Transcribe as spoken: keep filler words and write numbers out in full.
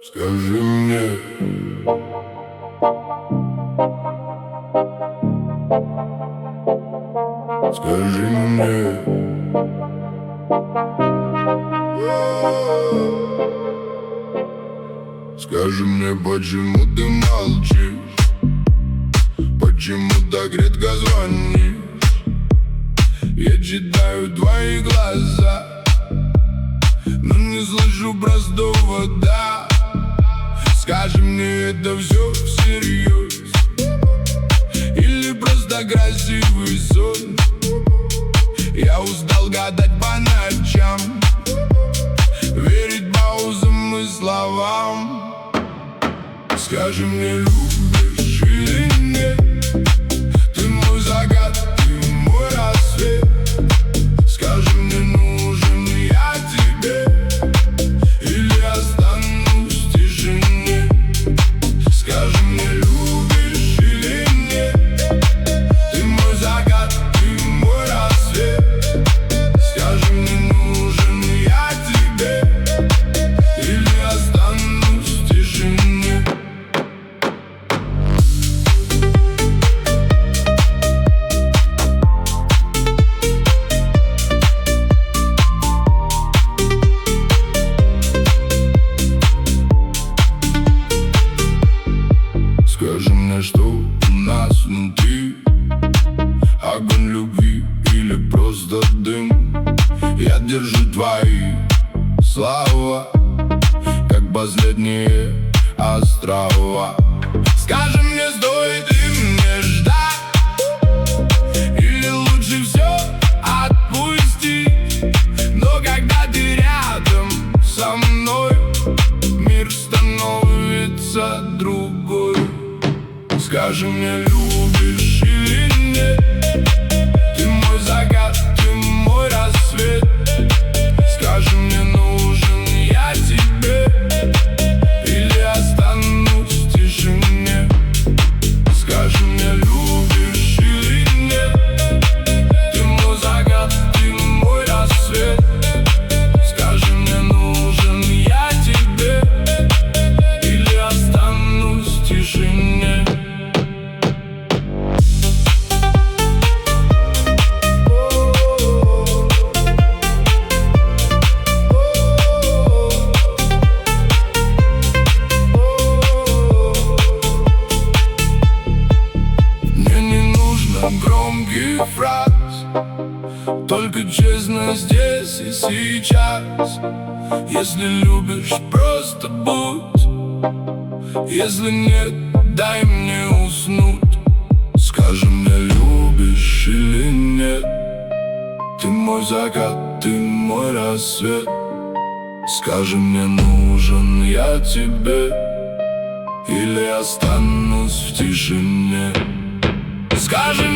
Скажи мне, скажи мне, скажи мне, почему ты молчишь, почему так редко звонишь. Я читаю твои глаза, но не слышу простого «да». Скажи мне, это все всерьез или просто красивый сон? Я устал гадать по ночам, верить паузам и словам. Скажи мне, любишь или нет? Ты мой закат, ты мой рассвет. Скажи мне, нужен я тебе или останусь в тишине? Скажи мне, любишь или нет? Ты мой закат, ты мой рассвет. Скажи мне, нужен я тебе или останусь в тишине? Скажи мне, что у нас внутри, огонь любви или просто дым? Я держу твои слова, как последние острова. Скажи мне, стоит ли мне ждать, или лучше все отпустить? Но когда ты рядом со мной, мир становится другой. Скажи мне, любишь или нет? Ты мой закат, ты мой рассвет. Скажи мне, нужен я тебе или останусь в тишине? Скажи мне, любишь или нет? Ты мой закат, ты мой рассвет. Скажи мне, нужен я тебе или останусь в тишине? Громких фраз, только честно здесь и сейчас. Если любишь, просто будь. Если нет, дай мне уснуть. Скажи мне, любишь или нет? Ты мой закат, ты мой рассвет. Скажи мне, нужен я тебе или останусь в тишине? Скажи